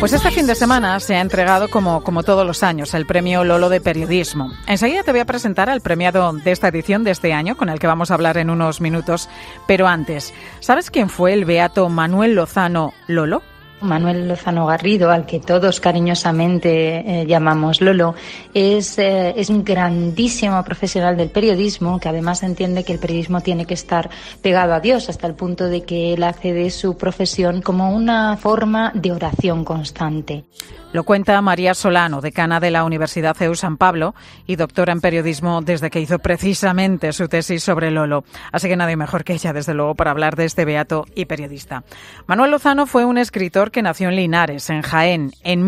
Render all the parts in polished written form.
Pues este fin de semana se ha entregado, como todos los años, el Premio Lolo de Periodismo. Enseguida te voy a presentar al premiado de esta edición de este año, con el que vamos a hablar en unos minutos. Pero antes, ¿sabes quién fue el beato Manuel Lozano Lolo? Manuel Lozano Garrido, al que todos cariñosamente llamamos Lolo, es un grandísimo profesional del periodismo, que además entiende que el periodismo tiene que estar pegado a Dios, hasta el punto de que él hace de su profesión como una forma de oración constante. Lo cuenta María Solano, decana de la Universidad CEU San Pablo y doctora en periodismo desde que hizo precisamente su tesis sobre Lolo. Así que nadie mejor que ella, desde luego, para hablar de este beato y periodista. Manuel Lozano fue un escritor que nació en Linares, en Jaén, en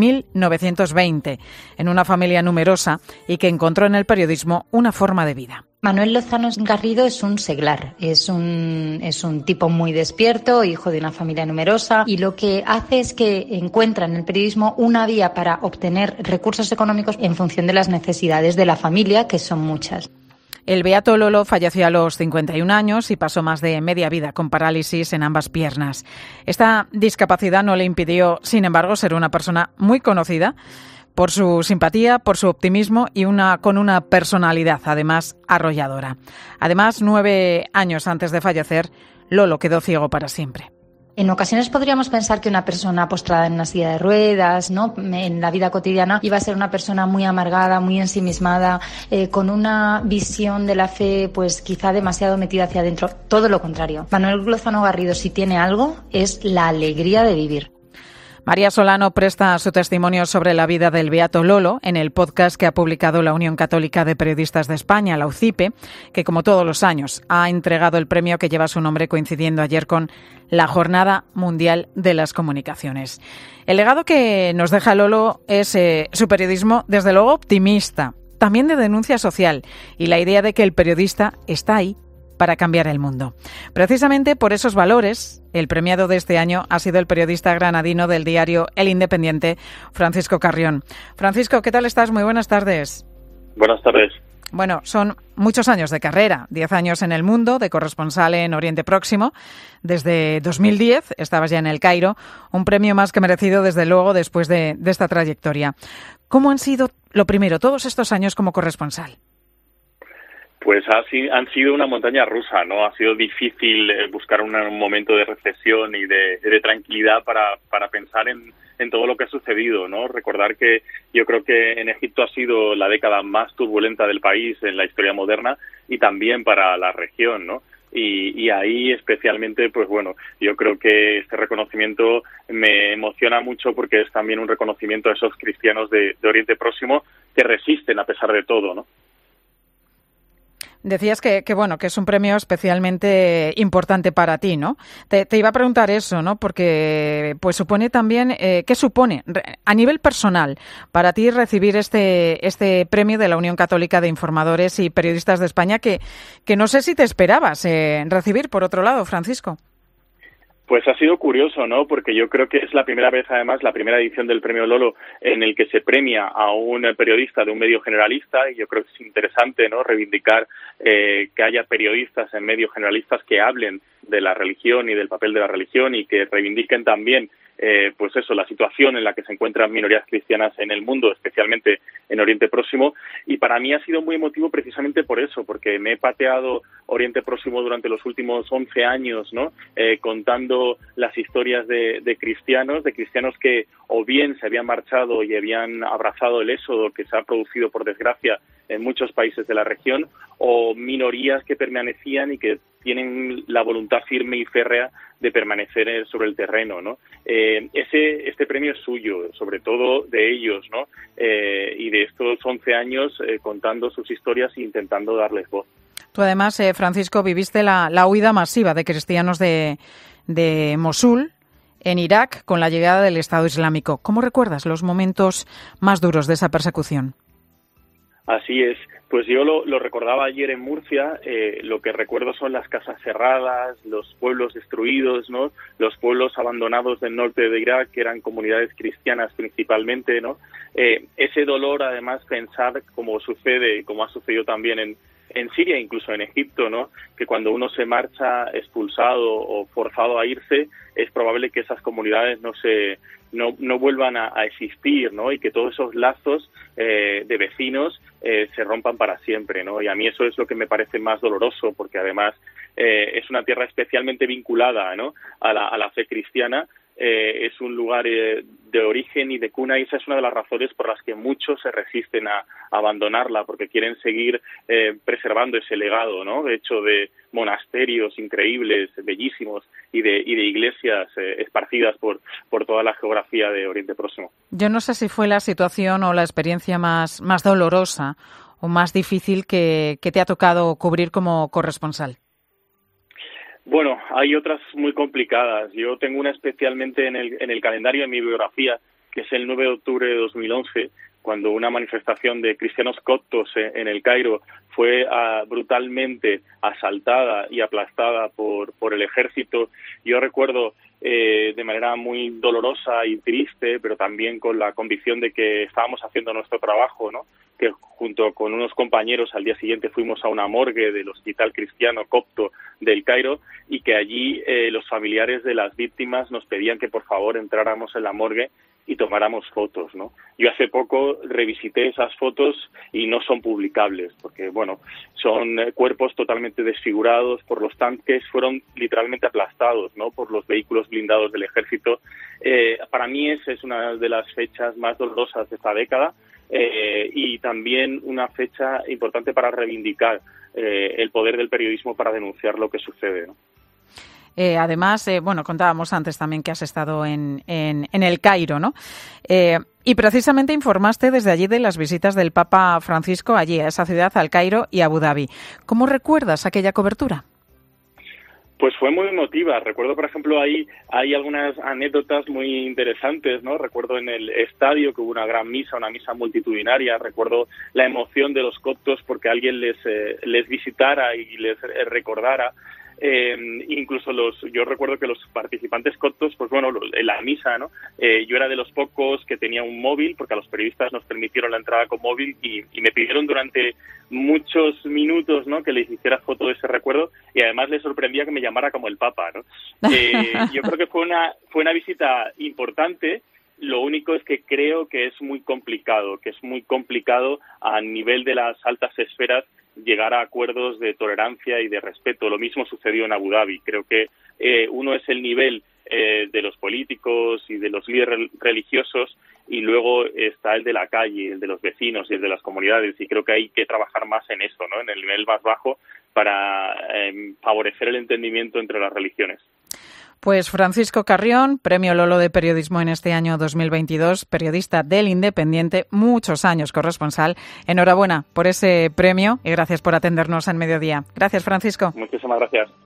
1920, en una familia numerosa y que encontró en el periodismo una forma de vida. Manuel Lozano Garrido es un seglar, es un tipo muy despierto, hijo de una familia numerosa, y lo que hace es que encuentra en el periodismo una vía para obtener recursos económicos en función de las necesidades de la familia, que son muchas. El beato Lolo falleció a los 51 años y pasó más de media vida con parálisis en ambas piernas. Esta discapacidad no le impidió, sin embargo, ser una persona muy conocida por su simpatía, por su optimismo y con una personalidad, además, arrolladora. Además, 9 años antes de fallecer, Lolo quedó ciego para siempre. En ocasiones podríamos pensar que una persona postrada en una silla de ruedas, ¿no?, en la vida cotidiana, iba a ser una persona muy amargada, muy ensimismada, con una visión de la fe pues quizá demasiado metida hacia adentro. Todo lo contrario. Manuel Lozano Garrido, si tiene algo, es la alegría de vivir. María Solano presta su testimonio sobre la vida del beato Lolo en el podcast que ha publicado la Unión Católica de Periodistas de España, la UCIPE, que como todos los años ha entregado el premio que lleva su nombre, coincidiendo ayer con la Jornada Mundial de las Comunicaciones. El legado que nos deja Lolo es su periodismo, desde luego, optimista, también de denuncia social, y la idea de que el periodista está ahí para cambiar el mundo. Precisamente por esos valores, el premiado de este año ha sido el periodista granadino del diario El Independiente, Francisco Carrión. Francisco, ¿qué tal estás? Muy buenas tardes. Buenas tardes. Bueno, son muchos años de carrera, 10 años en el mundo, de corresponsal en Oriente Próximo. Desde 2010 estabas ya en El Cairo, un premio más que merecido, desde luego, después de esta trayectoria. ¿Cómo han sido, lo primero, todos estos años como corresponsal? Pues han sido una montaña rusa, ¿no? Ha sido difícil buscar un momento de reflexión y de tranquilidad para pensar en todo lo que ha sucedido, ¿no? Recordar que yo creo que en Egipto ha sido la década más turbulenta del país en la historia moderna y también para la región, ¿no? Y ahí especialmente, pues bueno, yo creo que este reconocimiento me emociona mucho porque es también un reconocimiento a esos cristianos de Oriente Próximo que resisten a pesar de todo, ¿no? Decías que es un premio especialmente importante para ti, ¿no? Te iba a preguntar eso, ¿no? Porque pues supone también, ¿qué supone a nivel personal para ti recibir este premio de la Unión Católica de Informadores y Periodistas de España que no sé si te esperabas recibir, por otro lado, Francisco? Pues ha sido curioso, ¿no? Porque yo creo que es la primera vez, además, la primera edición del Premio Lolo en el que se premia a un periodista de un medio generalista, y yo creo que es interesante, ¿no?, reivindicar que haya periodistas en medios generalistas que hablen de la religión y del papel de la religión y que reivindiquen también pues eso, la situación en la que se encuentran minorías cristianas en el mundo, especialmente en Oriente Próximo. Y para mí ha sido muy emotivo precisamente por eso, porque me he pateado Oriente Próximo durante los últimos 11 años, ¿no? Contando las historias de cristianos que o bien se habían marchado y habían abrazado el éxodo que se ha producido, por desgracia, en muchos países de la región, o minorías que permanecían y que tienen la voluntad firme y férrea de permanecer sobre el terreno, ¿no? Este premio es suyo, sobre todo de ellos, ¿no? Y de estos 11 años contando sus historias e intentando darles voz. Tú además, Francisco, viviste la huida masiva de cristianos de Mosul en Irak con la llegada del Estado Islámico. ¿Cómo recuerdas los momentos más duros de esa persecución? Así es. Pues yo lo recordaba ayer en Murcia. Lo que recuerdo son las casas cerradas, los pueblos destruidos, ¿no? Los pueblos abandonados del norte de Irak, que eran comunidades cristianas principalmente, ¿no? Ese dolor, además, pensar como ha sucedido también en en Siria, incluso en Egipto, ¿no? Que cuando uno se marcha expulsado o forzado a irse, es probable que esas comunidades no vuelvan a existir, ¿no? Y que todos esos lazos de vecinos se rompan para siempre, ¿no? Y a mí eso es lo que me parece más doloroso, porque además es una tierra especialmente vinculada, ¿no? a la fe cristiana. Es un lugar de origen y de cuna, y esa es una de las razones por las que muchos se resisten a abandonarla, porque quieren seguir preservando ese legado, ¿no? De hecho, de monasterios increíbles, bellísimos, y de iglesias esparcidas por toda la geografía de Oriente Próximo. Yo no sé si fue la situación o la experiencia más dolorosa o más difícil que te ha tocado cubrir como corresponsal. Bueno, hay otras muy complicadas. Yo tengo una especialmente en el calendario de mi biografía, que es el 9 de octubre de 2011, cuando una manifestación de cristianos coptos en el Cairo fue brutalmente asaltada y aplastada por el ejército. Yo recuerdo de manera muy dolorosa y triste, pero también con la convicción de que estábamos haciendo nuestro trabajo, ¿no? Que junto con unos compañeros al día siguiente fuimos a una morgue del Hospital Cristiano Copto del Cairo, y que allí los familiares de las víctimas nos pedían que por favor entráramos en la morgue y tomáramos fotos, ¿no? Yo hace poco revisité esas fotos y no son publicables, porque, bueno, son cuerpos totalmente desfigurados por los tanques, fueron literalmente aplastados, ¿no? Por los vehículos blindados del ejército. Para mí esa es una de las fechas más dolorosas de esta década, y también una fecha importante para reivindicar el poder del periodismo para denunciar lo que sucede, ¿no? Además, contábamos antes también que has estado en el Cairo, ¿no? Y precisamente informaste desde allí de las visitas del Papa Francisco allí, a esa ciudad, al Cairo y a Abu Dhabi. ¿Cómo recuerdas aquella cobertura? Pues fue muy emotiva. Recuerdo, por ejemplo, hay algunas anécdotas muy interesantes, ¿no? Recuerdo en el estadio que hubo una gran misa, una misa multitudinaria. Recuerdo la emoción de los coptos porque alguien les visitara y les recordara. Incluso yo recuerdo que los participantes coptos, pues bueno, en la misa, ¿no? Yo era de los pocos que tenía un móvil, porque a los periodistas nos permitieron la entrada con móvil, y me pidieron durante muchos minutos, ¿no?, que les hiciera foto de ese recuerdo, y además les sorprendía que me llamara como el Papa, ¿no? Yo creo que fue una visita importante. Lo único es que creo que es muy complicado a nivel de las altas esferas llegar a acuerdos de tolerancia y de respeto. Lo mismo sucedió en Abu Dhabi. Creo que uno es el nivel de los políticos y de los líderes religiosos, y luego está el de la calle, el de los vecinos y el de las comunidades, y creo que hay que trabajar más en eso, ¿no?, en el nivel más bajo, para favorecer el entendimiento entre las religiones. Pues Francisco Carrión, Premio Lolo de Periodismo en este año 2022, periodista del Independiente, muchos años corresponsal. Enhorabuena por ese premio y gracias por atendernos en Mediodía. Gracias, Francisco. Muchísimas gracias.